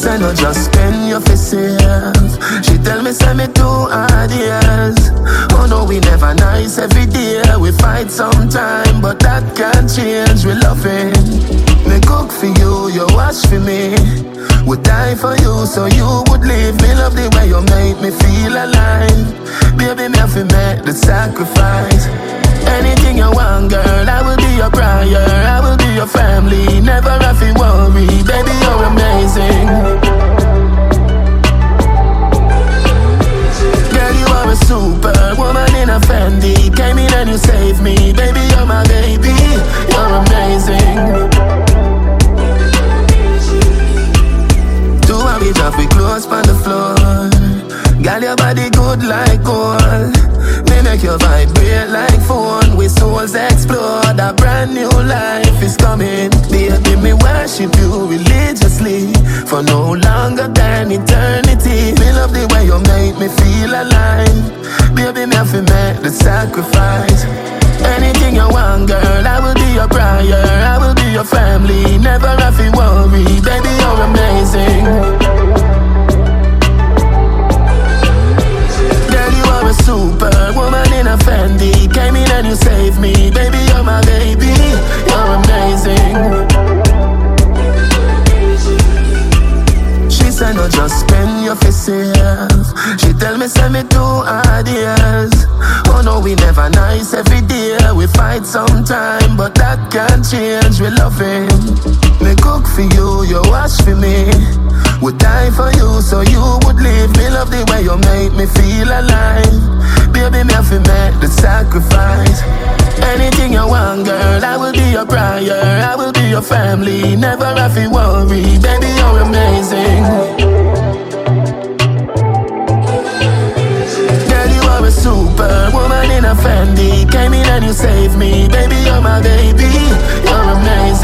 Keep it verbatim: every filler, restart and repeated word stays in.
say no just spend your for safe. She tell me say me too hard years. Oh no, we never nice every day. We fight sometime, but that can't change. We loving. Me cook for you, you wash for me. We die for you, so you would leave me. Love the way you make me feel alive. Baby, me have to make the sacrifice. Anything you want, girl, I will be your prior. I will be your family, never have to worry. Baby, you're amazing. Girl, you are a superwoman in a Fendi. Came in and you saved me. Baby, you're my baby, you're amazing. Two of we drop, we close on the floor. Girl, your body good like gold. Me make your vibrate like phone. We souls explore. A brand new life is coming. Baby, me worship you religiously for no longer than eternity. Me love the way you make me feel alive. Baby, me have to make the sacrifice. Anything you want, girl, I will be your prior. I will be your family, never have to worry. Baby, you're amazing. Girl, you are a superwoman in a Fendi. Came in and you saved me. Baby, you're my baby, you're amazing. She said no just spend your for safe. She tell me say me too hard years. Oh no, we never nice every day. We fight sometime, but that can't change. We loving. Me cook for you, you wash for me. We die for you, so you would leave me. Love the way you make me feel alive. Baby, me have to make the sacrifice. Anything you want, girl, I will be your prior. I will be your family, never have to worry. Baby, you're amazing. Girl, you are a superwoman in a Fendi. Came in and you saved me. Baby, you're my baby, you're amazing.